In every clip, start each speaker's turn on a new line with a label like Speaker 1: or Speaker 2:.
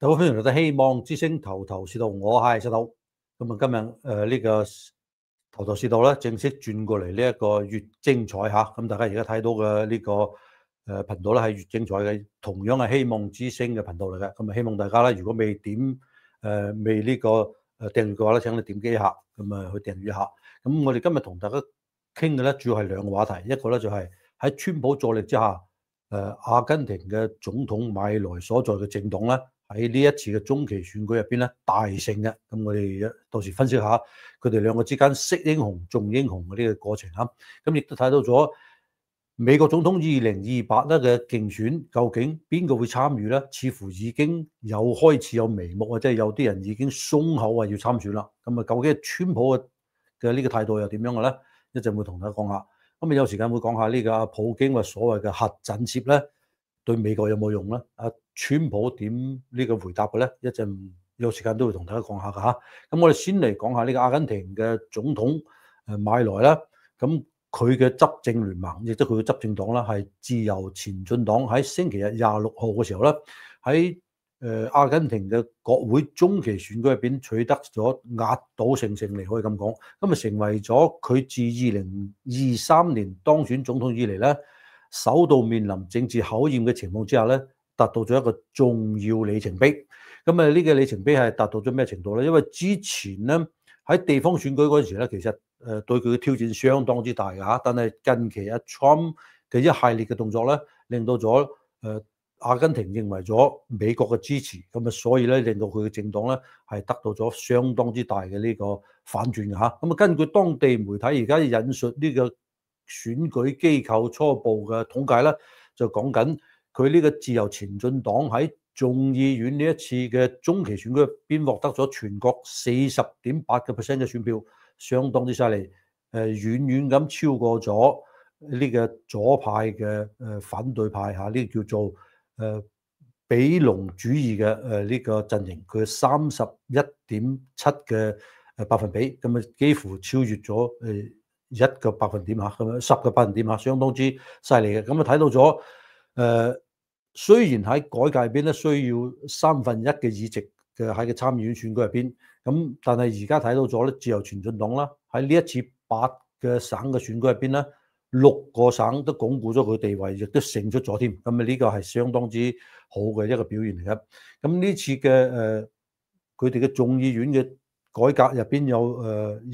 Speaker 1: 大家歡迎嚟到希望之星頭頭是道，我係石頭。咁啊，今日呢個頭頭是道咧，正式轉過嚟呢一個越精彩嚇。咁大家而家睇到嘅呢個頻道咧係越精彩嘅，同樣係希望之星嘅頻道嚟嘅。咁啊，希望大家咧，如果未點未呢個訂閱嘅話咧，請你點擊一下，咁啊去訂閱一下。咁我哋今日同大家傾嘅咧，主要係兩個話題，一個咧就係喺川普助力之下，阿根廷嘅總統米萊所在嘅政黨咧，喺呢一次嘅中期選舉入邊咧大勝嘅。咁我哋到時分析下佢哋兩個之間識英雄重英雄嘅呢個過程嚇。咁亦都睇到咗美國總統2028咧嘅競選，究竟邊個會參與咧？似乎已經開始有眉目啊，即係有啲人已經鬆口話要參選啦。咁啊，究竟川普嘅呢個態度又點樣嘅咧？一陣會同大家講下。咁啊，有時間會講下呢個普京話所謂嘅核震懾咧，對美國有冇用咧？川普點呢個回答嘅咧？一陣有時間都會同大家講下㗎嚇。咁我哋先嚟講下呢個阿根廷嘅總統米萊啦。咁佢嘅執政聯盟，亦即係佢嘅執政黨啦，係自由前進黨。喺星期日26號嘅時候咧，喺阿根廷嘅國會中期選舉入邊取得咗壓倒性勝利，可以咁講。咁啊，成為咗佢自2023年當選總統以嚟咧，首度面臨政治考驗嘅情況之下咧，達到咗一個重要里程碑。咁啊，呢個里程碑係達到咗咩程度咧？因為之前咧喺地方選舉嗰陣時咧，其實對佢嘅挑戰相當之大㗎嚇。但係近期阿 Trump 嘅一系列嘅動作咧，令到咗阿根廷認為咗美國嘅支持，咁啊，所以咧令到佢嘅政黨咧係得到咗相當之大嘅呢個反轉嘅嚇。咁啊，根據當地媒體而家引述呢個選舉機構初步嘅統計咧，就講緊佢呢個自由前進黨喺眾議院呢一次嘅中期選舉入邊獲得咗全國40.8% 嘅選票，相當之犀利。遠遠咁超過咗呢個左派嘅反對派嚇，呢個叫做比隆主義嘅呢個陣營，佢31.7嘅百分比，咁啊幾乎超越咗1個百分點嚇，咁樣10個百分點嚇，相當之犀利嘅。咁啊睇到咗雖然喺改革入邊咧需要1/3嘅議席嘅喺個參議院選舉入邊，咁但係而家睇到咗咧，自由前進黨啦喺呢一次8個省嘅選舉入邊咧，6個省都鞏固咗佢地位，亦都勝出咗添。咁啊呢個係相當之好嘅一個表現嚟嘅。咁呢次嘅佢哋嘅眾議院嘅改革入邊有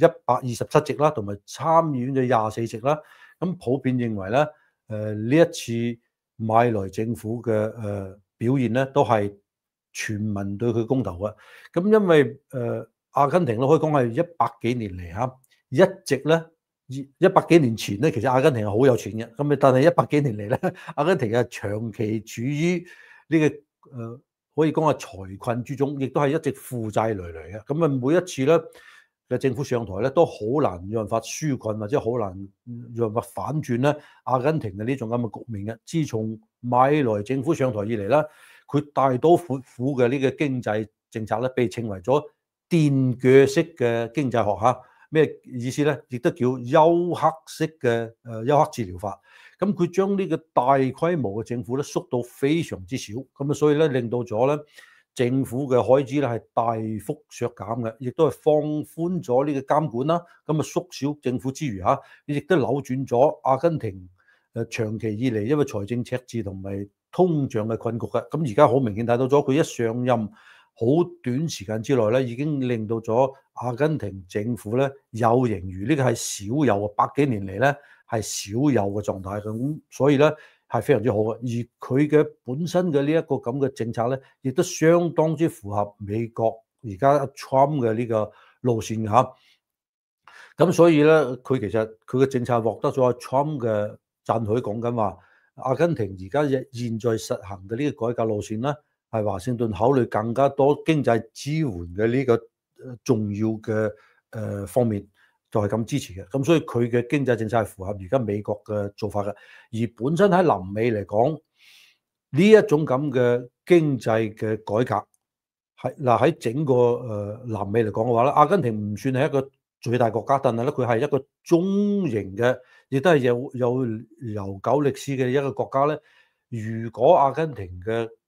Speaker 1: 127席啦，同埋參議院嘅24席啦。咁普遍認為咧，呢一次米萊政府嘅表現咧，都係全民對佢公投嘅。咁因為阿根廷咧可以講係100幾年嚟嚇，一直咧100幾年前咧，其實阿根廷係好有錢嘅。咁啊，但係100幾年嚟咧，阿根廷係長期處於呢個可以講係財困之中，亦都係一直負債累累嘅。咁啊，每一次咧嘅政府上台咧，都好難有辦法紓困，或者好難有辦法反轉咧阿根廷嘅呢種咁嘅局面嘅。自從米萊政府上台以嚟咧，佢大刀闊斧嘅呢個經濟政策咧，被稱為咗電鋸式嘅經濟學嚇。咩意思咧？亦都叫休克式嘅休克治療法。咁佢將呢個大規模嘅政府咧縮到非常之少，咁啊，所以咧令到咗咧政府嘅開支咧係大幅削減嘅，亦都係放寬咗呢個監管啦。咁啊，縮小政府之餘嚇，亦都扭轉咗阿根廷長期以嚟因為財政赤字同埋通脹嘅困局嘅。咁而家好明顯睇到咗佢一上任好短時間之內咧，已經令到咗阿根廷政府咧有盈餘，呢個係少有啊，100幾年嚟咧係少有嘅狀態嘅。咁所以咧係非常之好嘅。而佢嘅本身嘅呢一個咁嘅政策咧，亦都相當之符合美國而家 Trump 嘅呢個路線嚇。咁所以咧，佢其實佢嘅政策獲得咗阿 Trump 嘅讚許，講緊話阿根廷而家現在實行嘅呢個改革路線咧，係華盛頓考慮更加多經濟支援嘅呢個重要嘅方面，就係咁支持嘅。咁所以佢嘅經濟政策係符合而家美國嘅做法嘅。而本身喺南美嚟講，呢一種咁嘅經濟嘅改革係嗱喺整個南美嚟講嘅話咧，阿根廷唔算係一個最大國家，但係咧佢係一個中型嘅，亦都係有悠久歷史嘅一個國家咧。如果阿根廷嘅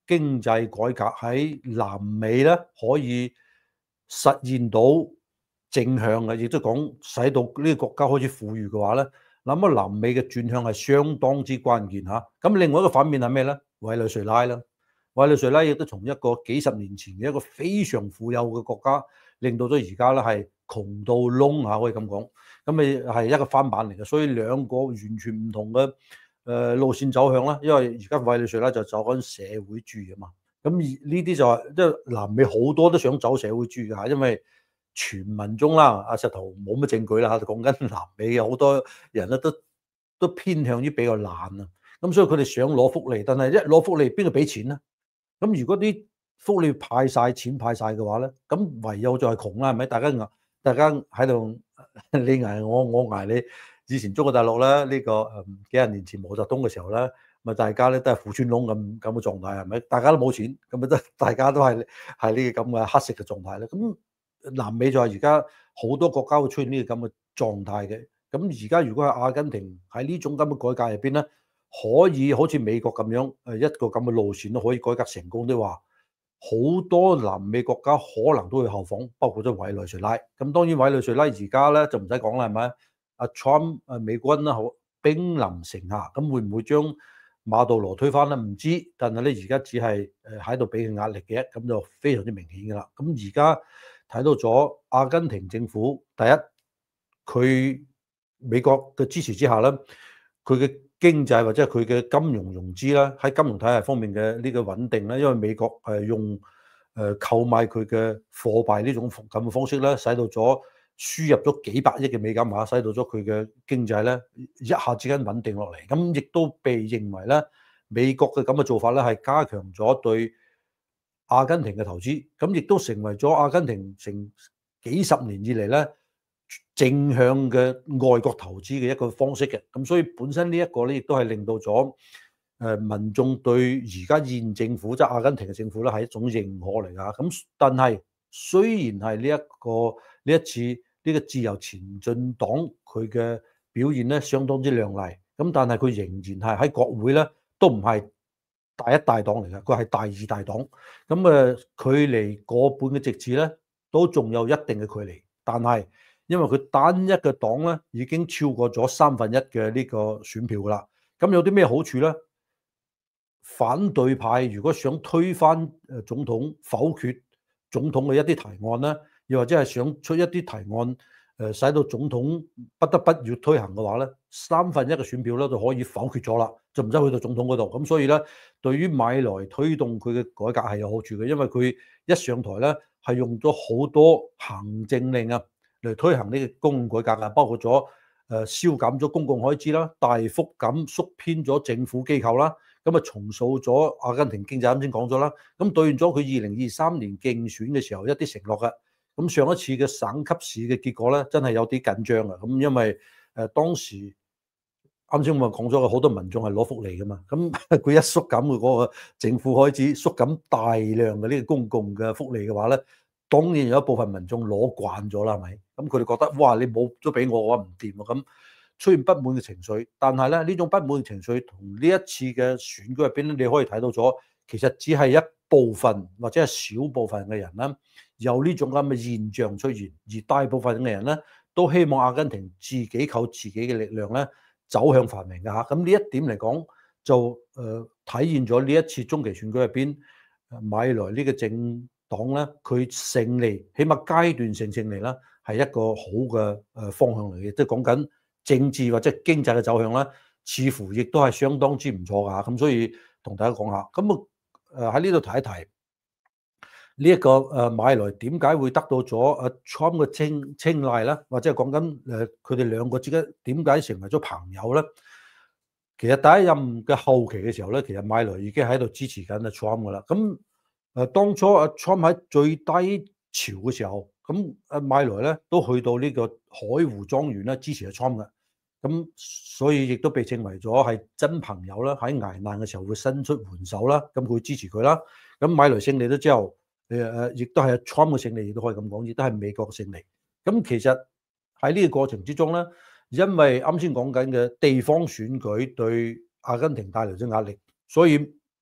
Speaker 1: 經濟改革喺南美咧可以實現到正向嘅，亦都講使到呢個國家開始富裕嘅話咧，咁啊南美嘅轉向係相當之關鍵嚇。咁另外一個反面係咩咧？委內瑞拉啦，委內瑞拉亦都從一個幾十年前嘅一個非常富有嘅國家，令到咗而家咧係窮到窿嚇，可以咁講。咁咪係一個翻版嚟嘅，所以兩個完全唔同嘅路線走向啦。因為而家委內瑞拉就走緊社會主義啊嘛，咁呢啲就係即係南美好多都想走社會主義㗎，因為傳聞中啦，阿石頭冇乜證據啦嚇，講緊南美有好多人咧都偏向於比較懶啊，咁所以佢哋想攞福利，但係一攞福利邊個俾錢咧？咁如果啲福利派晒錢派晒嘅話咧，咁唯有就係窮啦，係咪？大家喺度你捱我，我捱你。以前中國大陸咧呢個幾廿年前毛澤東嘅時候咧，咪大家咧都係褲穿窿咁嘅狀態係咪？大家都冇錢，咁咪大家都係呢個咁嘅黑色嘅狀態咧。咁南美就係而家好多國家會出現呢個咁嘅狀態嘅。咁而家如果係阿根廷喺呢種咁嘅改革入邊咧，可以好似美國咁樣一個咁嘅路線都可以改革成功的話，好多南美國家可能都會效仿，包括咗委內瑞拉。咁當然委內瑞拉而家咧就唔使講啦，係咪？阿 Trump 美軍啦，好兵臨城下，咁會唔會將馬杜羅推翻咧？唔知，但係咧而家只係喺度俾佢壓力嘅，咁就非常之明顯㗎啦。咁而家睇到咗阿根廷政府，第一佢美國嘅支持之下咧，佢嘅經濟或者係佢嘅金融融資啦，喺金融體系方面嘅呢個穩定咧，因為美國用購買佢嘅貨幣呢種咁嘅方式咧，使到咗輸入咗幾百億嘅美金嚇，使到咗佢嘅經濟咧一下之間穩定落嚟。咁亦都被認為咧，美國嘅咁嘅做法咧係加強咗對阿根廷嘅投資，咁亦都成為咗阿根廷成幾十年以嚟咧正向嘅外國投資嘅一個方式嘅。咁所以本身呢一個咧，亦都係令到咗民眾對而家現政府即係阿根廷嘅政府咧係一種認可嚟㗎。咁但係雖然係呢一次呢個自由前進黨佢嘅表現咧相當之亮麗，咁但係佢仍然係喺國會咧都唔係第一大黨嚟嘅，佢係第二大黨。咁距離過半嘅席次咧都仲有一定嘅距離，但係因為佢單一嘅黨咧已經超過咗1/3嘅呢個選票㗎啦。咁有啲咩好處咧？反對派如果想推翻總統，否決總統嘅一啲提案咧，又或者係想出一啲提案，使到總統不得不要推行嘅話咧，1/3嘅選票咧就可以否決咗啦，就唔使去到總統嗰度。咁所以咧，對於米萊推動佢嘅改革係有好處嘅，因為佢一上台咧係用咗好多行政令啊嚟推行呢個公共改革啊，包括咗削減咗公共開支啦，大幅咁縮編咗政府機構啦。咁啊，重塑咗阿根廷經濟，啱先講咗啦。咁兌現咗佢2023年競選嘅時候一啲承諾嘅。咁上一次嘅省級市嘅結果咧，真係有啲緊張啊。咁因為當時啱先我咪講咗嘅，好多民眾係攞福利噶嘛。咁佢一縮減嘅嗰個政府開支，縮減大量嘅呢個公共嘅福利嘅話咧，當然有一部分民眾攞慣咗啦，係咪？咁佢哋覺得哇，你冇咗俾我嘅話唔掂喎咁。出現不滿嘅情緒，但係咧呢種不滿嘅情緒同呢一次嘅選舉入邊咧，你可以睇到咗，其實只係一部分或者係少部分嘅人啦，有呢種咁嘅現象出現，而大部分嘅人咧都希望阿根廷自己靠自己嘅力量咧走向繁榮嘅嚇。咁呢一點嚟講，就體現咗呢一次中期選舉入邊，米萊呢個政黨咧，佢勝利，起碼階段性勝利啦，係一個好嘅方向嚟嘅，即係講緊政治或者經濟嘅走向咧，似乎亦都係相當之唔錯㗎。咁所以同大家講下，咁喺呢度提一提呢一個米萊點解會得到咗阿 Trump 嘅青睞咧，或者係講緊佢哋兩個之間點解成為咗朋友咧？其實第一任嘅後期嘅時候咧，其實米萊已經喺度支持緊阿 Trump 㗎啦。咁當初阿 Trump 喺最低潮嘅時候，咁阿米萊咧都去到呢個海湖莊園咧支持阿 Trump 嘅。咁所以亦都被稱為咗係真朋友啦，喺危難嘅時候會伸出援手啦，咁佢會支持佢啦。咁米萊勝利咗之後，亦都係 Trump 嘅勝利，亦都可以咁講，亦都係美國嘅勝利。咁其實喺呢個過程之中咧，因為啱先講緊嘅地方選舉對阿根廷帶來咗壓力，所以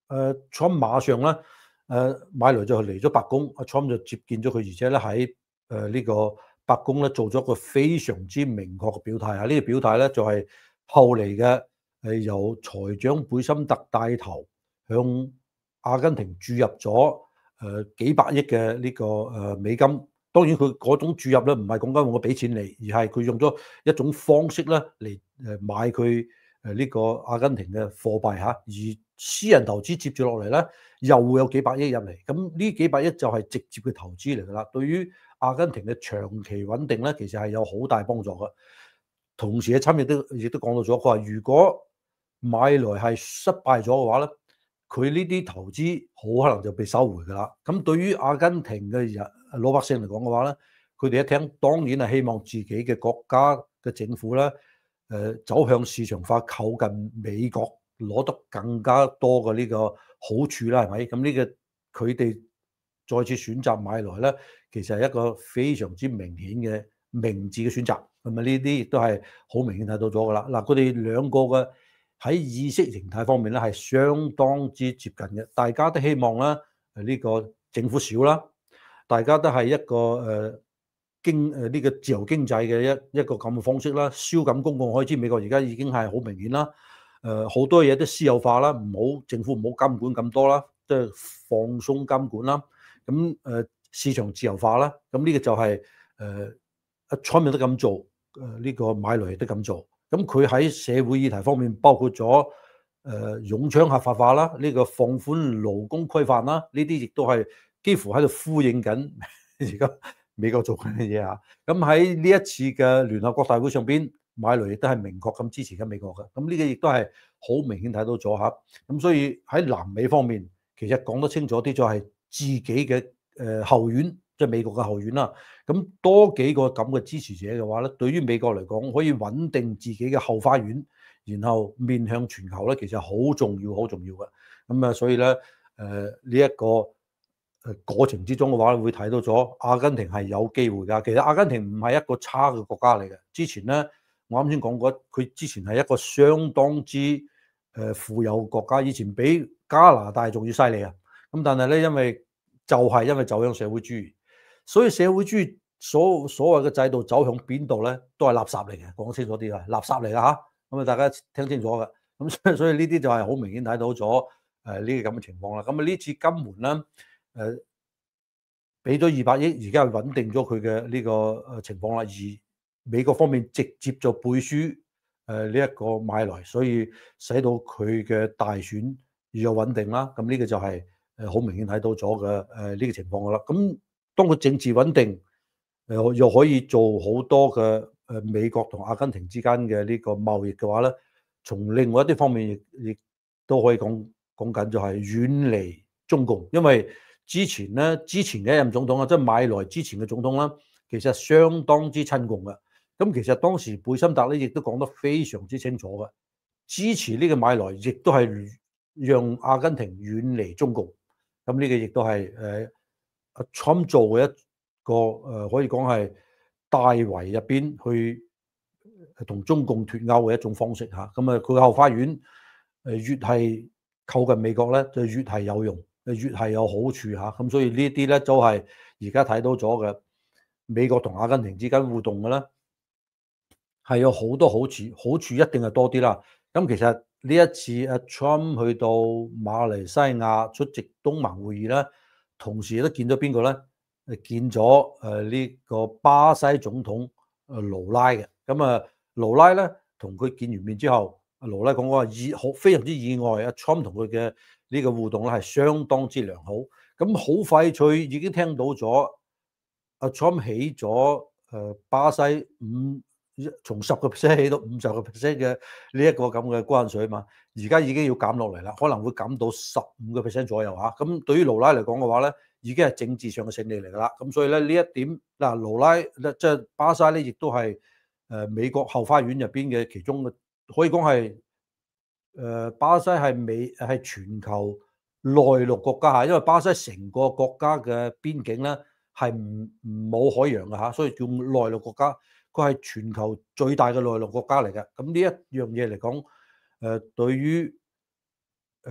Speaker 1: Trump 馬上咧買來就嚟咗白宮，阿 Trump 就接見咗佢，而且咧喺呢個白宮咧做咗一個非常之明確嘅表態啊！呢個表態咧就係後嚟嘅由財長貝森特帶頭向阿根廷注入咗幾百億嘅呢個美金。當然佢嗰種注入咧唔係講緊我俾錢你，而係佢用咗一種方式咧嚟買佢呢個阿根廷嘅貨幣嚇，而私人投資接住落嚟咧又會有幾百億入嚟，咁呢幾百億就係直接嘅投資嚟㗎啦。對於阿根廷嘅長期穩定咧，其實係有好大幫助嘅。同時嘅參亦都講到咗，佢話如果買來係失敗咗嘅話咧，佢呢啲投資好可能就被收回㗎啦。咁對於阿根廷嘅人老百姓嚟講嘅話咧，佢哋一聽當然係希望自己嘅國家嘅政府咧，走向市場化，靠近美國，攞得更加多嘅呢個好處啦，係咪？咁呢個佢哋再次選擇買來咧，其實係一個非常之明顯嘅明智嘅選擇。咁啊，呢啲亦都係好明顯睇到咗㗎啦。嗱，佢哋兩個嘅喺意識形態方面咧係相當之接近嘅，大家都希望咧呢個政府少啦，大家都係一個呢個自由經濟嘅一個咁嘅方式啦，削減公共開支。美國而家已經係好明顯啦，好多嘢都私有化啦，政府唔好監管咁多啦，即係放鬆監管啦。咁市場自由化啦，咁呢個就係阿 Trump 都咁做，呢個買來亦都咁做。咁佢喺社會議題方面，包括咗擁槍合法化啦，呢個放寬勞工規範啦，呢啲亦都係幾乎喺度呼應緊而家美國做緊嘅嘢啊。咁喺呢一次嘅聯合國大會上邊，買來亦都係明確咁支持緊美國嘅。咁呢個亦都係好明顯睇到咗嚇。咁所以喺南美方面，其實講得清楚啲，就係自己嘅後院，即係美國嘅後院啦。咁多幾個咁嘅支持者嘅話咧，對於美國嚟講，可以穩定自己嘅後花園，然後面向全球咧，其實好重要，好重要嘅。咁啊，所以咧，呢一個過程之中嘅話，會睇到咗阿根廷係有機會㗎。其實阿根廷唔係一個差嘅國家嚟嘅。之前咧，我啱先講過，佢之前係一個相當之富有國家，以前比加拿大仲要犀利啊。咁但係咧，因為走向社會主義，所以社會主義所謂嘅制度走向邊度咧，都係垃圾嚟嘅。講清楚啲啊，垃圾嚟㗎嚇。咁啊，大家聽清楚嘅。咁所以呢啲就係好明顯睇到咗呢個咁嘅情況啦。咁啊，呢次金門咧俾咗200億，而家係穩定咗佢嘅呢個情況啦。而美國方面直接就背書呢一個買來，所以使到佢嘅大選要有穩定啦。咁呢個就係好明顯睇到咗嘅呢個情況㗎啦。咁當佢政治穩定，又可以做好多嘅美國同阿根廷之間嘅呢個貿易嘅話咧，從另外一啲方面亦都可以講緊就係遠離中共，因為之前嘅一任總統啊，即係買來之前嘅總統啦，其實相當之親共嘅。咁其實當時貝森特咧亦都講得非常之清楚嘅，支持呢個買來亦都係讓阿根廷遠離中共。咁呢個亦都係阿 Trump 做嘅一個可以講係大圍入邊去同中共脫鈎嘅一種方式嚇。咁啊，佢嘅後花園越係靠近美國咧，就越係有用，越係有好處嚇。咁所以呢啲咧都係而家睇到咗嘅美國同阿根廷之間互動嘅咧，係有好多好處，好處一定係多啲啦。咁其實呢一次阿 Trump 去到馬來西亞出席東盟會議咧，同時都見咗邊個咧？見咗呢個巴西總統盧拉嘅。咁啊，盧拉咧同佢見完面之後，阿盧拉講話非常之意外，阿 Trump 同佢嘅呢個互動咧係相當之良好。咁好快脆已經聽到咗阿 Trump 起咗巴西從10%起到50%嘅呢一個咁嘅關稅嘛，而家已經要減落嚟啦，可能會減到15%左右嚇。咁對於盧拉嚟講嘅話咧，已經係政治上嘅勝利嚟㗎啦。咁所以咧呢一點嗱，盧拉即係巴西咧，亦都係美國後花園入邊嘅其中嘅，可以講係巴西係全球內陸國家嚇，因為巴西成個國家嘅邊境咧係冇海洋嘅嚇，所以叫內陸國家。佢係全球最大嘅內陸國家嚟嘅。咁呢一樣嘢嚟講，對於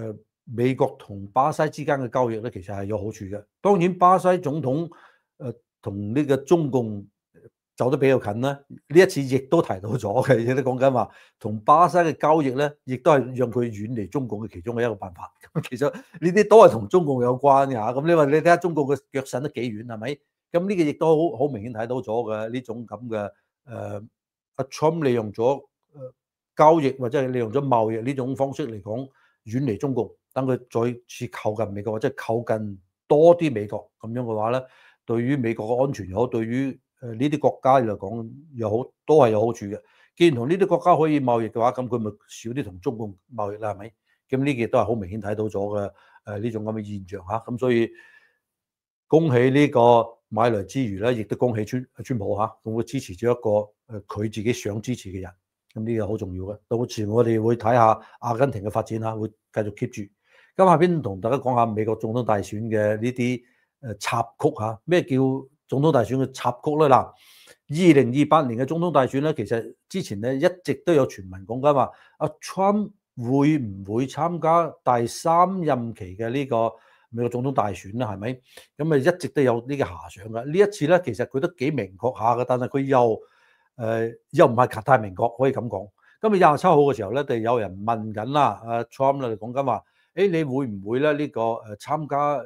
Speaker 1: 美國同巴西之間嘅交易咧，其實係有好處嘅。當然，巴西總統同呢個中共走得比較近啦。呢一次亦都提到咗嘅，亦都講緊話同巴西嘅交易咧，亦都係讓佢遠離中共嘅其中嘅一個辦法。咁其實呢啲都係同中共有關嘅嚇。咁你話你睇下中共嘅腳伸得幾遠係咪？咁呢個亦都好明顯睇到咗嘅呢種咁嘅阿 Trump 利用咗交易或者係利用咗貿易呢種方式嚟講遠離中共，等佢再次靠近美國或者靠近多啲美國咁樣嘅話咧，對於美國嘅安全又好，對於呢啲國家嚟講又好，都係有好處嘅。既然同呢啲國家可以貿易嘅話，咁佢咪少啲同中共貿易啦，係咪？咁呢個都係好明顯睇到咗嘅呢種咁嘅現象嚇。咁所以恭喜呢個買來之餘咧，亦都恭喜川普嚇，咁會支持咗一個佢自己想支持嘅人。咁呢個好重要嘅。到時我哋會睇下阿根廷嘅發展嚇，會繼續 keep 住。咁下邊同大家講下美國總統大選嘅呢啲插曲嚇。咩叫總統大選嘅插曲咧？嗱，2028年嘅總統大選咧，其實之前咧一直都有傳聞講緊話，阿 Trump 會唔會參加第3任期嘅呢個美國總統大選咧？係咪？咁啊一直都有呢個遐想嘅。呢一次咧，其實佢都幾明確下嘅，但係佢又唔係太明確，可以咁講。今日27號嘅時候咧，就有人問緊啦，阿 Trump 咧講緊話，你會唔會咧呢個參加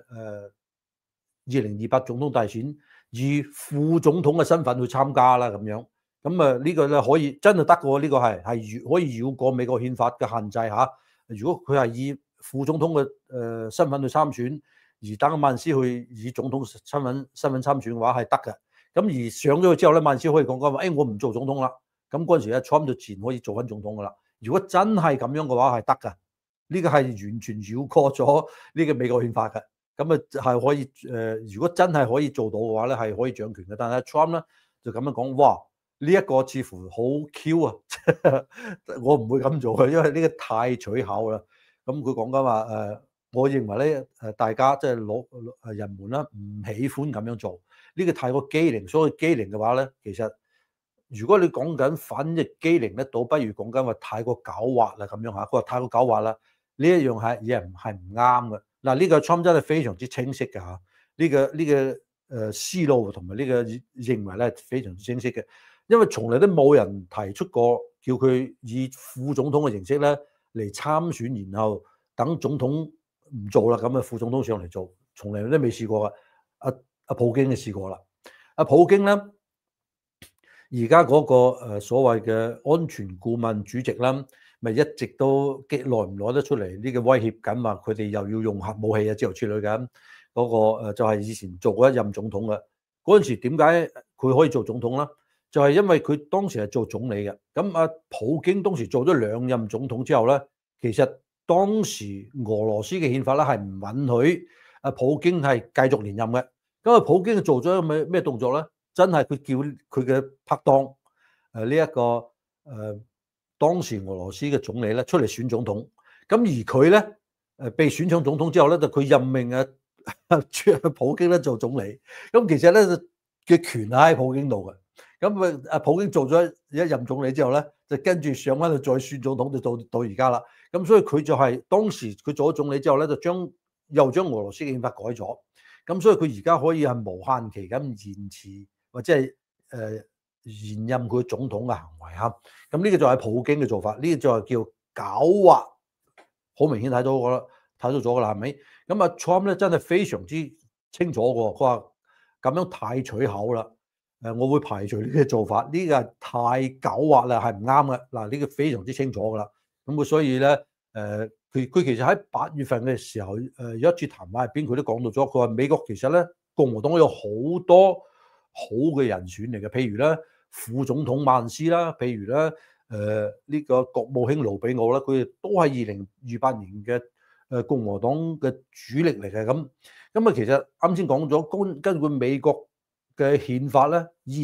Speaker 1: 2028總統大選以副總統嘅身份去參加啦咁樣？咁啊呢個咧可以真係得嘅喎，呢個係可以繞過美國憲法嘅限制嚇。如果佢係以副總統嘅身份去參選，而等曼斯去以總統身份參選嘅話係得嘅。咁而上咗去之後咧，曼斯可以講緊話，我唔做總統啦。咁嗰陣時咧 Trump 就自然可以做翻總統噶啦。如果真係咁樣嘅話係得㗎，呢個係完全繞過咗呢個美國憲法嘅。咁啊係可以如果真係可以做到嘅話咧，係可以掌權嘅。但係 Trump 咧就咁樣講，哇！呢一個似乎好 Q 啊，我唔會咁做嘅，因為呢個太取巧啦。咁佢講緊話我認為咧大家即係人們啦唔喜歡咁樣做。呢個太過機靈，所以機靈嘅話咧，其實如果你講緊反逆機靈咧，倒不如講緊話太過狡猾啦咁樣嚇。佢話太過狡猾啦，呢一樣嘢係唔啱嘅。嗱，呢個 Trump 真係非常之清晰嘅嚇，呢個思路同埋呢個認為咧非常之清晰嘅，因為從來都冇人提出過叫佢以副總統嘅形式咧嚟參選，然後等總統唔做啦，咁啊副總統上嚟做，從來都未試過嘅。阿普京就試過啦。阿普京咧，而家嗰個所謂嘅安全顧問主席啦，咪一直都耐唔耐得出嚟呢個威脅緊話佢哋又要用核武器啊之類之類嘅。嗰個就係以前做過一任總統嘅。嗰陣時點解佢可以做總統咧？就係因為佢當時係做總理嘅。咁阿普京當時做咗2任總統之後咧，其實當時俄羅斯嘅憲法咧係唔允許阿普京係繼續連任嘅。咁啊，普京做咗咩動作咧？真係佢叫佢嘅拍檔呢一個當時俄羅斯嘅總理咧出嚟選總統。咁而佢咧被選上總統之後咧，就佢任命普京咧做總理。咁其實咧嘅權喺普京度嘅。咁啊，普京做咗一任總理之後咧，就跟住上翻去再選總統，就到而家啦。咁所以佢就係當時佢做咗總理之後咧，就又將俄羅斯嘅憲法改咗。咁所以佢而家可以係無限期咁延遲或者係延任佢總統嘅行為嚇。咁呢個就係普京嘅做法，呢個就係叫狡猾，好明顯睇到咗㗎啦，係咪？咁啊 Trump 咧真係非常之清楚喎，佢話咁樣太取巧啦。我會排除呢個做法，呢個係太狡猾啦，係唔啱嘅。嗱，呢個非常之清楚㗎啦。咁佢所以咧佢其實喺8月份嘅時候有一次談話入邊佢都講到咗，佢話美國其實咧共和黨有好多好嘅人選嚟嘅，譬如咧副總統曼斯啦，譬如咧呢個國務卿盧比奧啦，佢哋都係2028年嘅共和黨嘅主力嚟嘅。咁啊，其實啱先講咗根據美國嘅憲法咧，第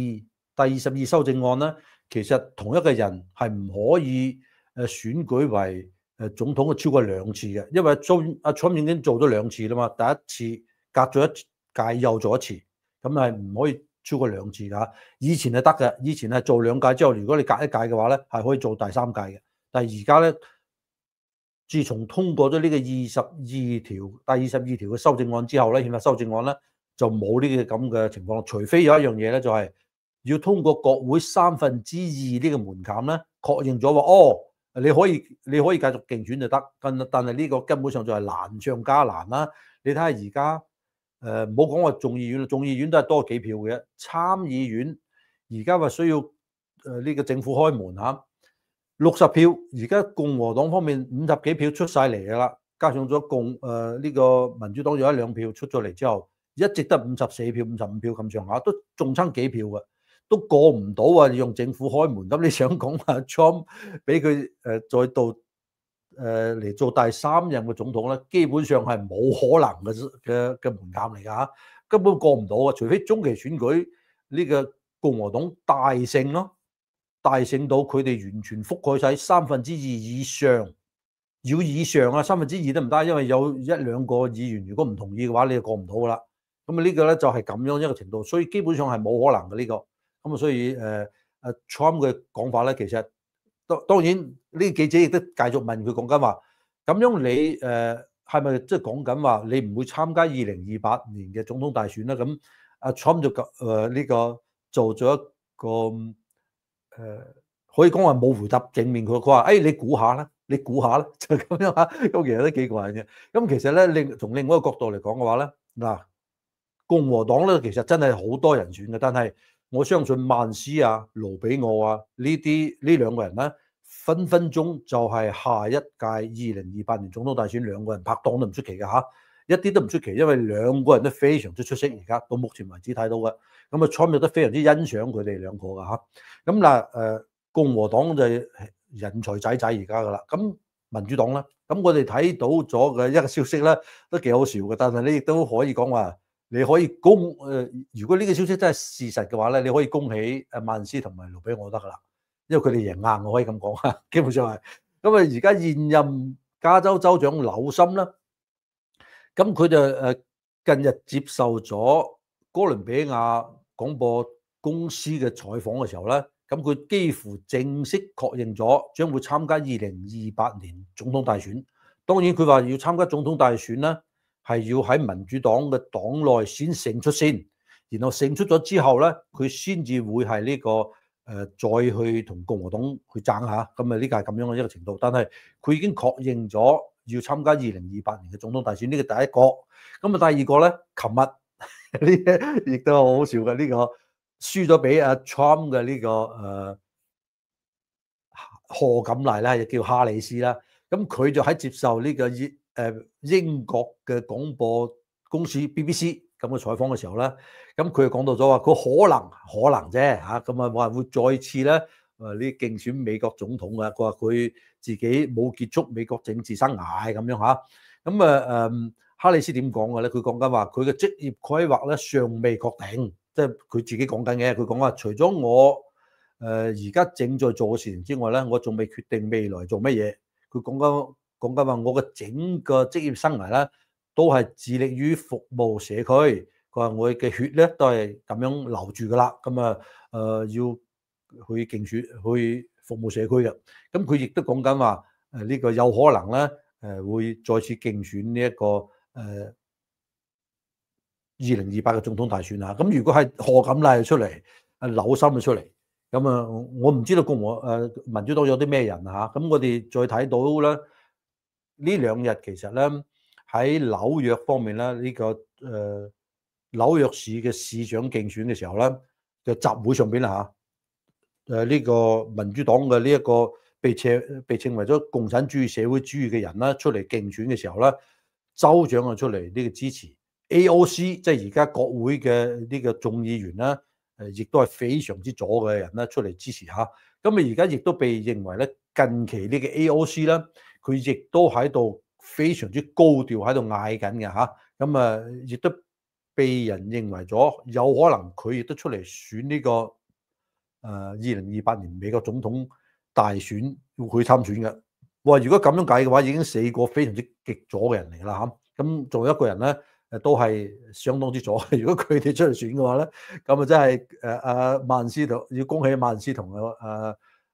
Speaker 1: 22修正案咧，其實同一個人係唔可以選舉為總統嘅超過2次嘅，因為阿 Trump 已經做咗2次啦嘛，第一次隔咗1屆又做1次，咁係唔可以超過2次㗎。以前係得嘅，以前係做2屆之後，如果你隔1屆嘅話咧，係可以做第3屆嘅。但係而家咧自從通過咗呢個第二十二條嘅修正案之後咧，憲法修正案咧就冇呢個咁嘅情況，除非有一樣嘢咧，就係要通過國會2/3呢個門檻咧，確認咗話哦，你可以繼續競選就得，但係呢個根本上就係難上加難啦。你睇下而家唔好講話眾議院啦，眾議院都係多幾票嘅，參議院而家話需要呢個政府開門嚇。60票，而家共和黨方面50幾票出晒嚟㗎啦，加上咗呢個民主黨有1-2票出咗嚟之後，一直得54票、55票咁上下，都仲差幾票嘅，都過唔到啊！用政府開門，咁你想講話 Trump 俾佢再到嚟做第3任嘅總統咧，基本上係冇可能嘅門檻嚟㗎嚇，根本過唔到啊！除非中期選舉呢個共和黨大勝咯。大勝到佢哋完全覆蓋晒2/3以上，要以上啊，2/3都唔得，因為有1-2個議員如果唔同意嘅話，你就過唔到噶啦。咁啊呢個咧就係咁樣一個程度，所以基本上係冇可能嘅呢個。咁啊所以Trump 嘅講法咧，其實當然呢記者亦都繼續問佢講緊話，咁樣你係咪即係講緊話你唔會參加2028年嘅總統大選咧？咁阿 Trump 就呢個做咗一個。可以講話冇回答正面，佢話你估下啦，你估下啦，就咁樣嚇。咁其實都幾過癮嘅。咁其實咧，從另外一個角度嚟講嘅話咧，嗱，共和黨咧其實真係好多人選嘅，但係我相信曼斯啊、盧比奧啊呢兩個人咧，分分鐘就係下一屆2028年總統大選兩個人拍檔都唔出奇嘅嚇，一啲都唔出奇，因為兩個人都非常之出色，而家到目前為止睇到嘅。咁啊，Trump亦都非常之欣賞佢哋兩個㗎嚇。咁嗱共和黨就係人才仔仔而家㗎啦。咁民主黨咧，咁我哋睇到咗嘅一個消息咧，都幾好笑嘅。但係你亦都可以講話，你可以如果呢個消息真係事實嘅話咧，你可以恭喜曼斯同埋盧比奧得㗎啦，因為佢哋贏硬，我可以咁講嚇，基本上係。咁啊，而家現任加州州長紐森啦，咁佢就近日接受咗哥倫比亞廣播公司嘅採訪嘅時候咧，咁佢幾乎正式確認咗將會參加2028年總統大選。當然佢話要參加總統大選咧，係要喺民主黨嘅黨內先勝出先，然後勝出咗之後咧，佢先至會係呢個再去同共和黨去爭下。咁啊呢個係咁樣嘅一個程度。但係佢已經確認咗要參加2028年嘅總統大選，呢個第一個。咁啊第二個咧，琴日呢亦都好好笑嘅呢個輸咗俾阿 Trump 嘅呢個賀錦麗啦，又叫哈里斯啦。咁佢就喺接受呢個英國嘅廣播公司 BBC 咁嘅採訪嘅時候咧，咁佢就講到咗話，佢可能啫嚇，咁啊話會再次咧呢競選美國總統啊。佢話佢自己冇結束美國政治生涯咁樣嚇。咁哈里斯點講嘅咧？佢講緊話佢嘅職業規劃咧尚未確定，即係佢自己講緊嘅。佢講話除咗我而家正在做嘅事情之外咧，我仲未決定未來做乜嘢。佢講緊話，我嘅整個職業生涯咧都係致力於服務社區。佢話我嘅血咧都係咁樣流住噶啦。咁啊要去競選去服務社區嘅。咁佢亦都講緊話呢個有可能咧會再次競選呢一個2028嘅總統大選啊。咁如果係賀錦麗出嚟，紐森出嚟，咁啊我唔知道民主黨有啲咩人嚇。咁我哋再睇到咧呢兩日其實咧喺紐約方面咧呢個紐約市嘅市長競選嘅時候咧嘅集會上邊啦嚇，呢個民主黨嘅呢一個被稱為咗共產主義社會主義嘅人啦出嚟競選嘅時候咧，州長就出嚟呢個支持 AOC， 即係而家國會嘅呢個眾議員啦，亦都係非常之左嘅人啦出嚟支持嚇。咁啊而家亦都被認為咧近期呢個 AOC 咧，佢亦都喺度非常之高調喺度嗌緊嘅嚇。咁啊亦都被人認為咗有可能佢亦都出嚟選呢個2028年美國總統大選要去參選嘅。哇！如果咁樣計嘅話，已經4個非常之極左嘅人嚟啦嚇。咁仲有一個人咧都係相當之左。如果佢哋出嚟選嘅話咧，咁啊真係曼斯同要恭喜曼斯同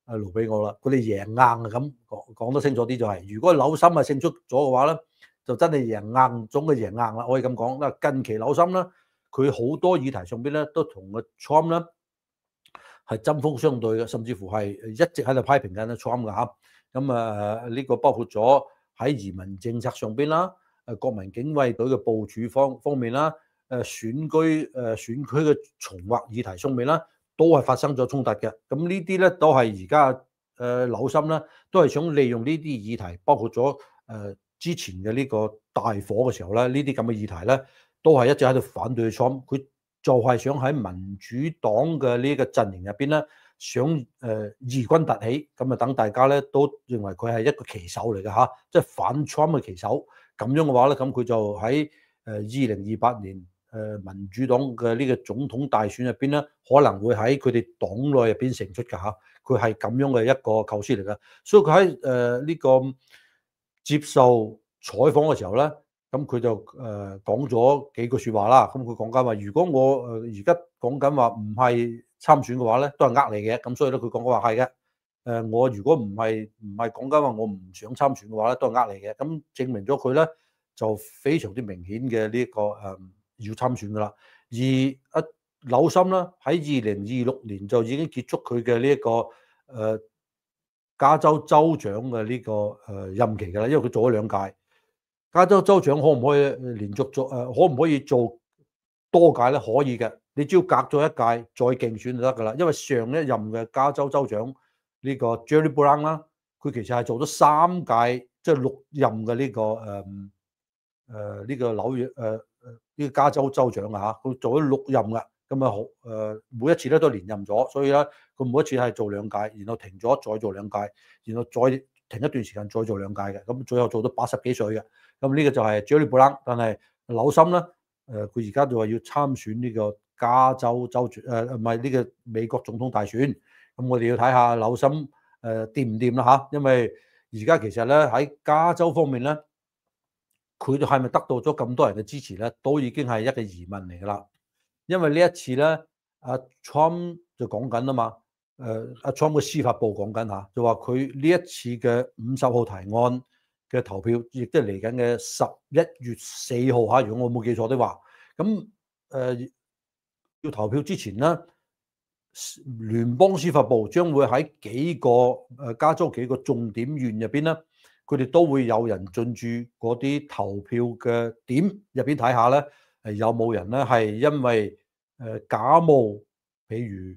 Speaker 1: 盧比奧啦，佢哋贏硬啊，咁講得清楚啲就係，如果紐森勝出咗嘅話咧，就真係贏硬，總嘅贏硬啦，可以咁講。嗱，近期紐森咧，佢好多議題上邊咧都同個 Trump 咧係針鋒相對嘅，甚至乎係一直喺度批評緊 Trump 嘅嚇。咁呢個包括咗喺移民政策上邊啦，國民警衛隊嘅部署方面啦，選區嘅重劃議題上面啦，都係發生咗衝突嘅。咁呢啲咧都係而家紐森咧都係想利用呢啲議題，包括咗之前嘅呢個大火嘅時候咧，呢啲咁嘅議題咧都係一直喺度反對 Trump。佢就係想喺民主黨嘅呢個陣營入邊咧，想異軍突起，咁啊等大家咧都認為佢係一個旗手嚟嘅嚇，即係反 Trump 嘅旗手。咁樣嘅話咧，咁佢就喺2028年民主黨嘅呢個總統大選入邊咧，可能會喺佢哋黨內入邊勝出㗎嚇。佢係咁樣嘅一個構思嚟嘅，所以佢喺呢個接受採訪嘅時候咧，咁佢就講咗幾句説話啦。咁佢講緊話，如果我而家講緊話唔係參選嘅話咧，都係呃你嘅。咁所以咧，佢講嘅話係嘅。我如果唔係講緊話我唔想參選嘅話咧，都係呃你嘅。咁證明咗佢咧就非常之明顯嘅呢個要參選噶啦。而紐森咧喺2026年就已經結束佢嘅呢一個加州州長嘅呢個任期㗎啦，因為佢做咗2屆。加州州長可唔可以連續做可唔可以做多屆咧？可以嘅，你只要隔咗1屆再競選就得㗎啦。因為上一任嘅加州州長呢個 Jerry Brown 啦，佢其實係做咗3屆，即係6任嘅呢個呢個紐約呢個加州州長啊嚇，佢做咗6任㗎。咁啊每一次咧都連任咗，所以咧佢每一次係做2屆，然後停咗再做2屆，然後再停一段時間再做2屆嘅，咁最後做到80幾歲嘅。咁呢個就係 Jerry Brown，但係紐森咧佢而家就話要參選呢個加州州長唔係呢個美國總統大選。咁我哋要睇下紐森掂唔掂啦嚇，因為而家其實咧喺加州方面咧，佢係咪得到咗咁多人嘅支持咧，都已經係一個疑問嚟㗎啦。因為呢一次咧，阿 Trump 就講緊啊嘛，阿 Trump 嘅司法部講緊嚇，就話佢呢一次嘅50號提案嘅投票，亦都係嚟緊嘅11月4號嚇，如果我冇記錯的話，咁要投票之前咧，聯邦司法部將會喺幾個加州幾個重點縣入邊咧，佢哋都會有人進駐嗰啲投票嘅點入邊睇下咧，有冇人咧係因為假冒，譬如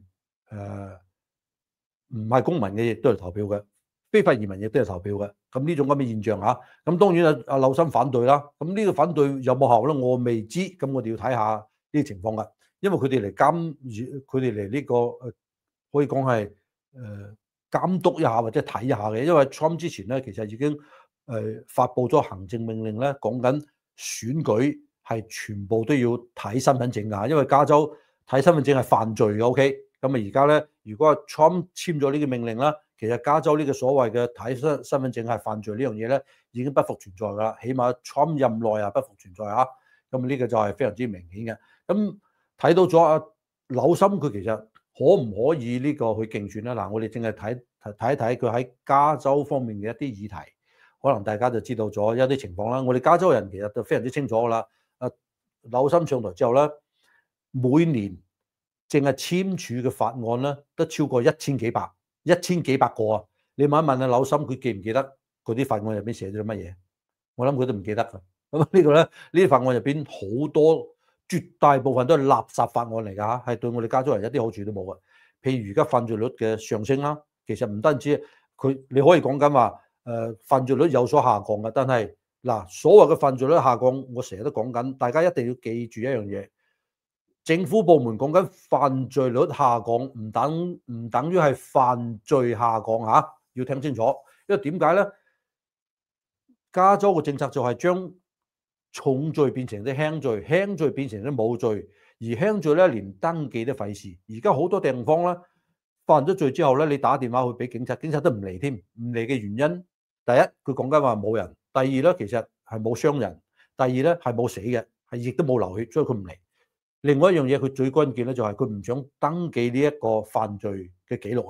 Speaker 1: 唔係公民嘅亦都係投票嘅，非法移民亦都係投票嘅。咁呢種咁嘅現象嚇，咁當然阿紐森反對啦。咁呢個反對有冇效咧？我未知。咁我哋要睇下呢啲情況㗎，因為佢哋嚟佢哋嚟呢個可以講係監督一下或者睇一下嘅。因為 Trump 之前咧其實已經發布咗行政命令咧，講緊選舉係全部都要睇身份證㗎，因為加州睇身份證係犯罪嘅。OK，咁啊而家咧，如果 Trump 簽咗呢個命令啦，其實加州呢個所謂嘅睇身份證係犯罪呢樣嘢咧，已經不復存在㗎啦。起碼 Trump 任內啊不復存在嚇。咁呢個就係非常之明顯嘅。咁睇到咗阿紐森佢其實可唔可以呢個去競選咧？嗱，我哋淨係睇一睇佢喺加州方面嘅一啲議題，可能大家就知道咗一啲情況啦。我哋加州人其實就非常之清楚㗎啦。紐森上台之後咧，每年淨係簽署嘅法案咧，都超過1000幾百個啊！你問一問阿紐森，佢記唔記得嗰啲法案入邊寫咗啲乜嘢？我諗佢都唔記得㗎。咁呢個咧，呢啲法案入邊好多，絕大部分都係垃圾法案嚟㗎嚇，係對我哋加州人一啲好處都冇嘅。譬如而家犯罪率嘅上升啦，其實唔單止你可以講緊話犯罪率有所下降嘅，但係嗱，所謂嘅犯罪率下降，我成日都講緊，大家一定要記住一樣嘢。政府部門講緊犯罪率下降，唔等於係犯罪下降嚇，要聽清楚。因為點解咧？加州嘅政策就係將重罪變成啲輕罪，輕罪變成啲冇罪，而輕罪咧連登記都費事。而家好多地方咧，犯咗罪之後咧，你打電話去俾警察，警察都唔嚟添。唔嚟嘅原因，第一佢講緊話冇人，第二咧其實係冇傷人，第二咧係冇死嘅，係亦都冇流血，所以佢唔嚟。另外一樣嘢，佢最關鍵咧就係佢唔想登記呢一個犯罪嘅記錄啊，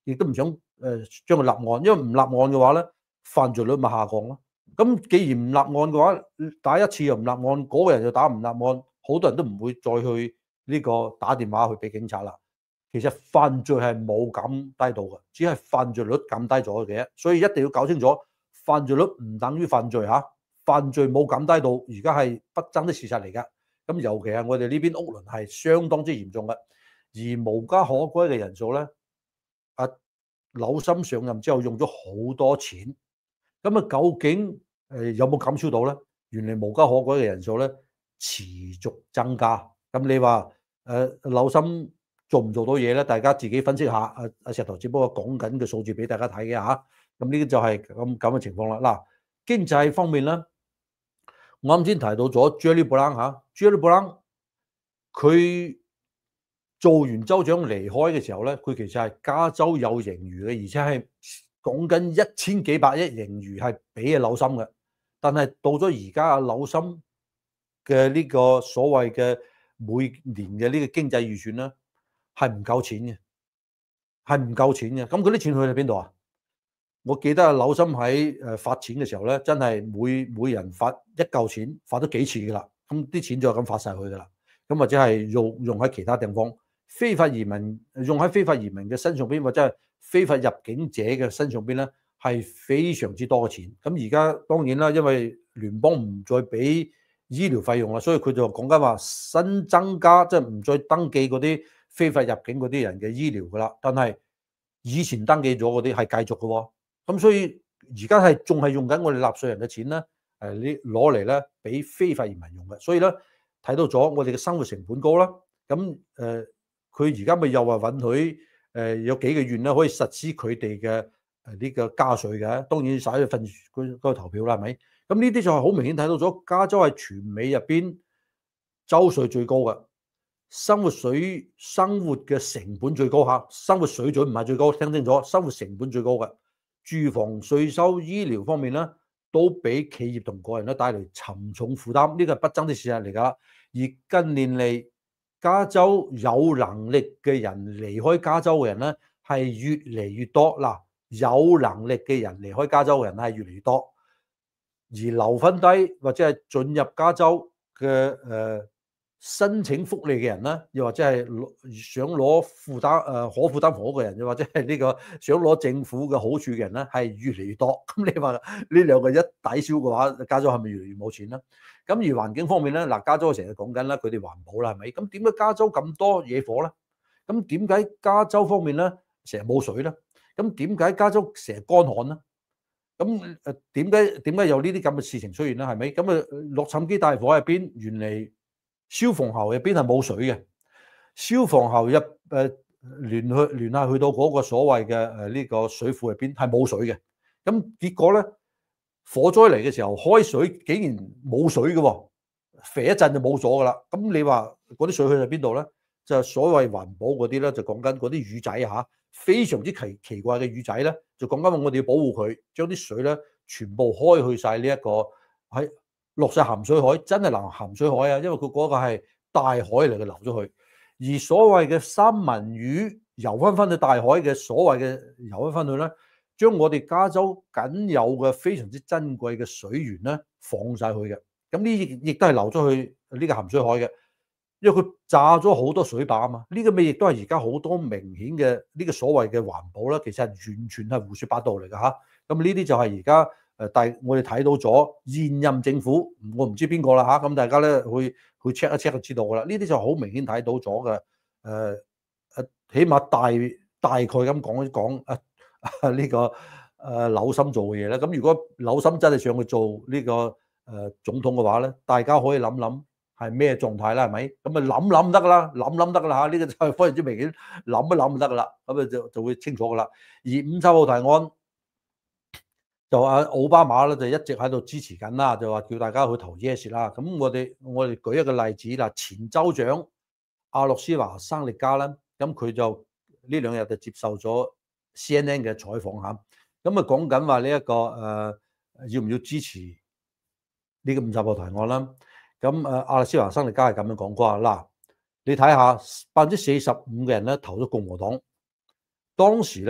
Speaker 1: 亦都唔想將佢立案，因為唔立案嘅話咧，犯罪率咪下降咯。咁既然唔立案嘅話，打一次又唔立案，嗰個人又打唔立案，好多人都唔會再去呢個打電話去俾警察啦。其實犯罪係冇減低到嘅，只係犯罪率減低咗嘅，所以一定要搞清楚，犯罪率唔等於犯罪嚇，犯罪冇減低到，而家係不爭的事實嚟㗎。咁尤其係我哋呢邊屋崙係相當之嚴重嘅，而無家可歸嘅人數咧，紐森上任之後用咗好多錢，咁究竟有冇減少到咧？原來無家可歸嘅人數咧持續增加。咁你話紐森做唔做到嘢咧？大家自己分析下。石頭只不過講緊嘅數字俾大家睇嘅嚇。咁呢啲就係咁嘅情況啦。嗱，經濟方面咧，我啱先提到咗 Jerry Brown 嚇 ，Jerry Brown 佢做完州長離開嘅時候咧，佢其實係加州有盈餘嘅，而且係講緊1000幾百億盈餘係俾阿紐森嘅。但係到咗而家阿紐森嘅呢個所謂嘅每年嘅呢個經濟預算咧，係唔夠錢嘅，係唔夠錢嘅。咁嗰啲錢去咗邊度啊？我記得阿紐森喺發錢嘅時候咧，真係每人發一嚿錢，發咗幾次㗎啦。咁啲錢就咁發晒去㗎啦。咁或者係用喺其他地方，非法移民用喺非法移民嘅身上邊，或者係非法入境者嘅身上邊咧，係非常之多嘅錢。咁而家當然啦，因為聯邦唔再俾醫療費用啦，所以佢就講緊話新增加，即係唔再登記嗰啲非法入境嗰啲人嘅醫療噶啦。但係以前登記咗嗰啲係繼續嘅喎。咁所以而家係仲係用緊我哋納稅人嘅錢咧，攞嚟咧俾非法移民用嘅。所以咧睇到咗我哋嘅生活成本高啦。咁佢而家咪又話允許有幾個縣咧可以實施佢哋嘅呢個加稅嘅。當然使咗份嗰個投票啦，係咪？咁呢啲就係好明顯睇到咗，加州係全美入邊州稅最高嘅，生活嘅成本最高嚇，生活水準唔係最高，聽清楚，生活成本最高嘅。住房稅收、醫療方面咧，都俾企業同個人咧帶嚟沉重負擔，呢個係不爭的事實嚟㗎。而近年嚟，加州有能力嘅人離開加州嘅人咧係越嚟越多。嗱，有能力嘅人離開加州嘅人係越嚟越多。而留分低或者係進入加州嘅申請福利嘅人咧，又或者係想攞可負擔房屋嘅人，又或者係呢個想攞政府嘅好處嘅人咧，係越嚟越多。咁你話呢兩個一抵消嘅話，加州係咪越嚟越冇錢咧？咁而環境方面咧，嗱，加州成日講緊啦，佢哋環保啦，係咪？咁點解加州咁多野火咧？咁點解加州方面咧成日冇水咧？咁點解加州成日乾旱咧？咁點解有呢啲咁嘅事情出現咧？係咪？咁洛杉磯大火入邊，原嚟消防喉入邊係冇水嘅，消防喉聯繫去到嗰個所謂嘅呢個水庫入邊係冇水嘅。咁結果咧，火災嚟嘅時候開水竟然冇水嘅喎，肥一陣就冇咗噶啦。咁你話嗰啲水去咗邊度咧？就係所謂環保嗰啲咧，就講緊嗰啲魚仔嚇，非常之奇怪嘅魚仔咧，就講緊我哋要保護佢，將啲水咧全部開去晒呢一個喺落晒鹹水海，真係流鹹水海啊！因為佢嗰個係大海嚟嘅流咗去，而所謂嘅三文魚游翻去大海嘅所謂嘅游翻去咧，將我哋加州僅有嘅非常之珍貴嘅水源咧放晒去嘅，咁呢亦都係流咗去呢個鹹水海嘅。因為佢炸咗好多水壩啊嘛，呢個咪亦都係而家好多明顯嘅呢個所謂嘅環保啦，其實係完全係胡說八道嚟㗎嚇。咁呢啲就係而家我哋睇到咗現任政府，我唔知邊個啦嚇。咁大家咧去 check 一 check 就知道㗎啦。呢啲就好明顯睇到咗嘅。起碼大概咁講一講呢個紐森做嘅嘢咧。咁如果紐森真係上去做呢個總統嘅話咧，大家可以諗諗。係咩狀態啦？係咪？咁啊諗得㗎啦，諗得㗎啦嚇！呢個就係非常之明顯，諗一諗就得㗎啦。咁啊就會清楚㗎啦。而50號提案就奧巴馬咧就一直喺度支持緊啦，就話叫大家去投 yes 啦。咁我哋舉一個例子啦，前州長阿諾斯華生力加啦，咁佢就呢2日就接受咗 CNN 嘅採訪嚇，咁啊講緊話呢一個要唔要支持呢個50號提案啦？咁阿諾斯華生力加係咁樣講過嗱，你睇下45%嘅人咧投咗共和黨，當時咧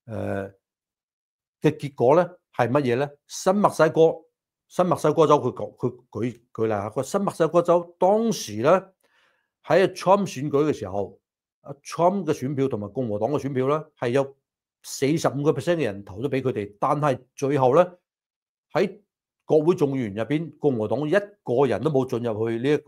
Speaker 1: 嘅結果咧係乜嘢咧？新墨西哥州佢舉例下，個新墨西哥州當時咧喺 Trump 選舉嘅時候，阿 Trump 嘅選票同埋共和黨嘅選票咧係有45% 嘅人投咗俾佢哋，但係最後咧喺國會眾議員入邊，共和黨一個人都冇進入去呢一個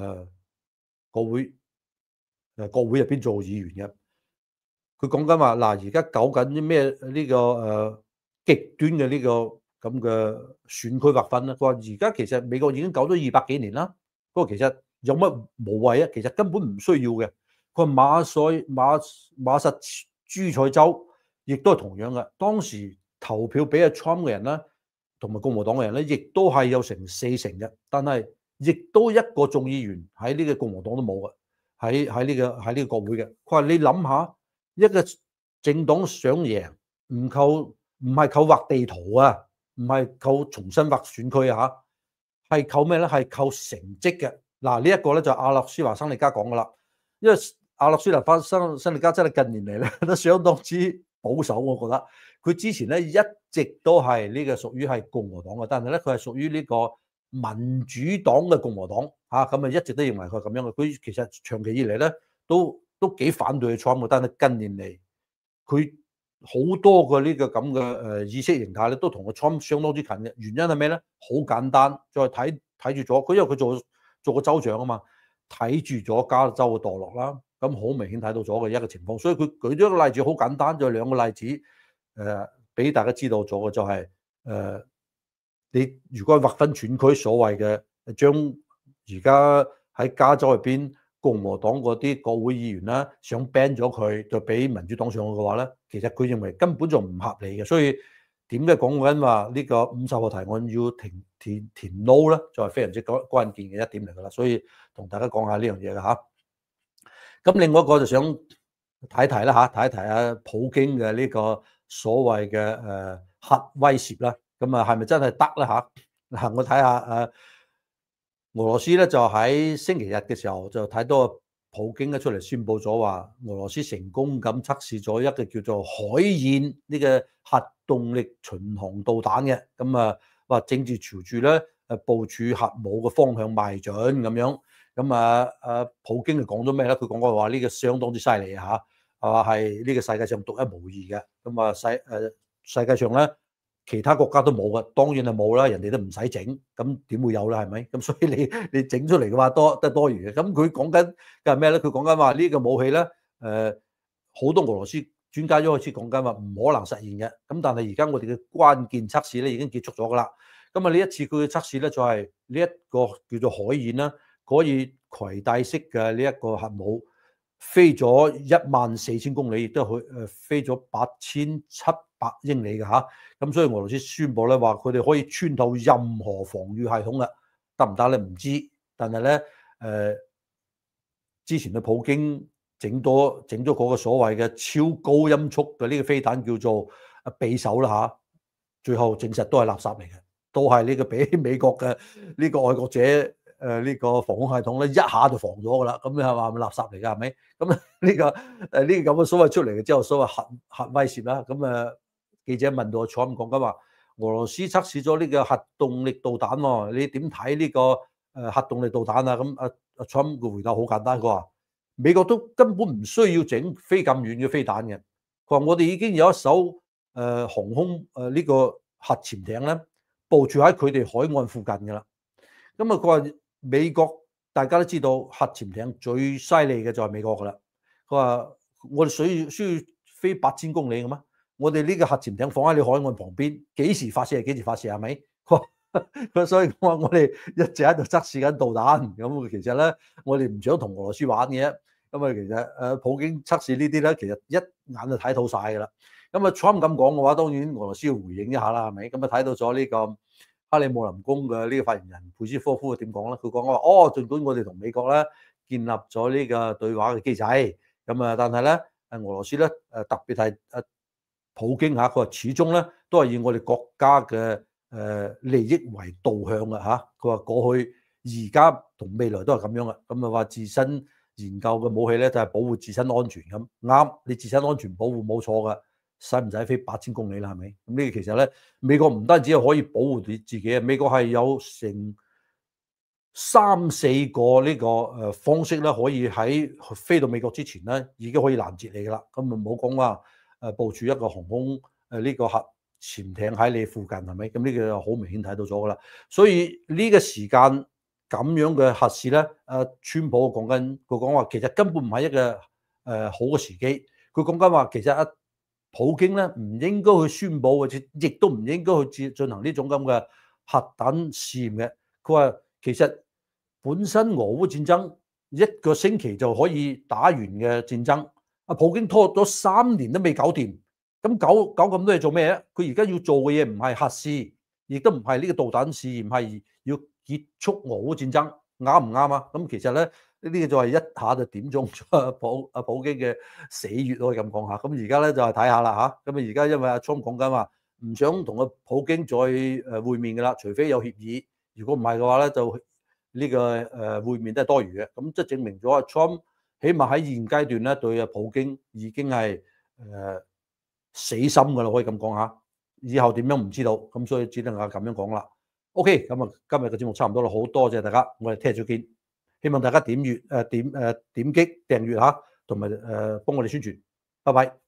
Speaker 1: 國會入邊做議員嘅。佢講緊話嗱，而家搞緊啲咩呢個極端嘅呢個咁嘅選區劃分咧？佢話而家其實美國已經搞咗200幾年啦，不過其實有乜無謂啊？其實根本唔需要嘅。佢話馬薩諸塞州亦都係同樣嘅，當時投票俾阿 Trump 嘅人咧，同埋共和黨嘅人咧，亦都係有成4成嘅，但係亦都一個眾議員喺呢個共和黨都冇嘅，喺呢個國會嘅。佢話你諗下，一個政黨想贏，唔係靠畫地圖啊，唔係靠重新畫選區啊，係靠咩咧？係靠成績嘅。嗱，呢一個咧就阿諾舒華辛力加講噶啦，因為阿諾舒華辛力加真係近年嚟咧都相當之保守，我覺得佢之前咧一直都係呢個屬於係共和黨嘅，但係咧佢係屬於呢個民主黨嘅共和黨嚇，咁啊一直都認為佢係咁樣嘅。佢其實長期以嚟咧都幾反對 Trump 嘅，但係近年嚟佢好多個呢個咁嘅意識形態咧都同個 Trump 相當之近嘅。原因係咩咧？好簡單，再睇住咗佢，因為佢做過州長啊嘛，睇住咗加州嘅墮落啦。咁好明顯睇到咗嘅一個情況，所以佢舉咗一個例子，好簡單，就兩個例子，俾大家知道咗嘅就係你如果劃分選區，所謂嘅將而家喺加州入邊共和黨嗰啲國會議員啦，想 ban 咗佢，就俾民主黨上去嘅話咧，其實佢認為根本就唔合理嘅，所以點解講緊話呢個50號提案要填 no 咧，就係非常之關鍵嘅一點嚟㗎啦，所以同大家講下呢樣嘢㗎嚇。咁另外一個就想睇一睇啦嚇，睇一睇啊普京嘅呢個所謂嘅核威懾啦，咁啊係咪真係得咧嚇？嗱，我睇下俄羅斯咧就喺星期日嘅時候就睇到普京咧出嚟宣佈咗話，俄羅斯成功咁測試咗一個叫做海燕呢個核動力巡航導彈嘅，咁啊話正住朝住咧部署核武嘅方向邁進咁樣。咁普京就講咗咩咧？佢講過話呢個相當之犀利嚇，係呢個世界上獨一無二嘅。咁啊世界上咧其他國家都冇嘅，當然係冇啦，人哋都唔使整，咁點會有咧？係咪？咁所以你整出嚟嘅話多餘嘅。咁佢講緊嘅係咩咧？佢講緊話呢個武器咧，好多俄羅斯專家都開始講緊話唔可能實現嘅。咁但係而家我哋嘅關鍵測試咧已經結束咗噶啦。咁啊呢一次佢嘅測試咧就係呢一個叫做海燕啦。可以攜帶式嘅呢一個核武飛咗14000公里，亦都去飛咗8700英里嘅嚇。咁所以俄羅斯宣布咧話佢哋可以穿透任何防禦系統嘅，得唔得咧？唔知，但係咧之前嘅普京整咗嗰個所謂嘅超高音速嘅呢個飛彈叫做匕首啦嚇，最後證實都係垃圾嚟嘅，都係呢個俾美國嘅呢個愛國者。呢個防空系統咧一下就防咗㗎啦，咁你係話咪垃圾嚟㗎？係咪？咁呢個咁嘅所謂出嚟嘅之後，所謂核威懾啦。咁記者問到我坐咁講緊話，俄羅斯測試咗呢個核動力導彈喎，你點睇呢個核動力導彈啊？咁阿 Trump 嘅回答好簡單，佢話美國都根本唔需要整飛咁遠嘅飛彈嘅。佢話我哋已經有一艘航空呢個核潛艇咧，部署喺佢哋海岸附近㗎啦。咁佢話美國大家都知道核潛艇最犀利嘅就係美國㗎啦。佢話我哋需要飛8000公里嘅咩？我哋呢個核潛艇放喺你海岸旁邊，幾時發射係幾時發射係咪？佢所以我話我哋一直喺度測試緊導彈。咁其實咧，我哋唔想同俄羅斯玩嘅。咁其實普京測試呢啲咧，其實一眼就睇透晒㗎啦。咁Trump 咁講嘅話，當然俄羅斯要回應一下啦，係咪？咁睇到咗呢個克里姆林宮嘅呢個發言人佩斯科夫點講咧？佢講話儘管我哋同美國咧建立咗呢個對話嘅機制，但係咧俄羅斯咧特別係普京嚇，佢話始終咧都係以我哋國家嘅利益為導向嘅嚇。佢話過去、而家同未來都係咁樣嘅。咁話自身研究嘅武器咧就係保護自身安全咁啱，你自身安全保護冇錯嘅。 使唔使飛8000公里啦？係咪？咁呢個其實咧，美國唔單止係可以保護自己啊，美國係有成3、4個呢個方式咧，可以喺飛到美國之前咧，已經可以攔截你噶啦。咁啊冇講話部署一個航空呢個核潛艇喺你附近係咪？咁呢個就好明顯睇到咗噶啦。所以呢個時間咁樣嘅核試咧，川普佢講話其實根本唔係一個好嘅時機。佢講緊話其實普京咧唔應該去宣佈，或者亦都唔應該去進行呢種咁嘅核彈試驗嘅。佢話其實本身俄烏戰爭1個星期就可以打完嘅戰爭，普京拖咗3年都未搞掂，咁搞咁多嘢做咩？佢而家要做嘅嘢唔係核試，亦都唔係呢個導彈試驗，係要結束俄烏戰爭，啱唔啱啊？咁其實咧呢個就係一下就點中咗普京嘅死穴，可以咁講下。咁而家咧就係睇下啦嚇。咁啊而家因為阿 Trump 講緊話唔想同阿普京再會面㗎啦，除非有協議。如果唔係嘅話咧，就呢個會面都係多餘嘅。咁即係證明咗阿 Trump 起碼喺現階段咧對阿普京已經係死心㗎啦，可以咁講下。以後點樣唔知道，咁所以只能夠咁樣講啦。OK，咁啊今日嘅節目差唔多啦，好多謝大家，我哋聽日再見。希望大家點擊訂閱嚇，同埋幫我哋宣傳。拜拜。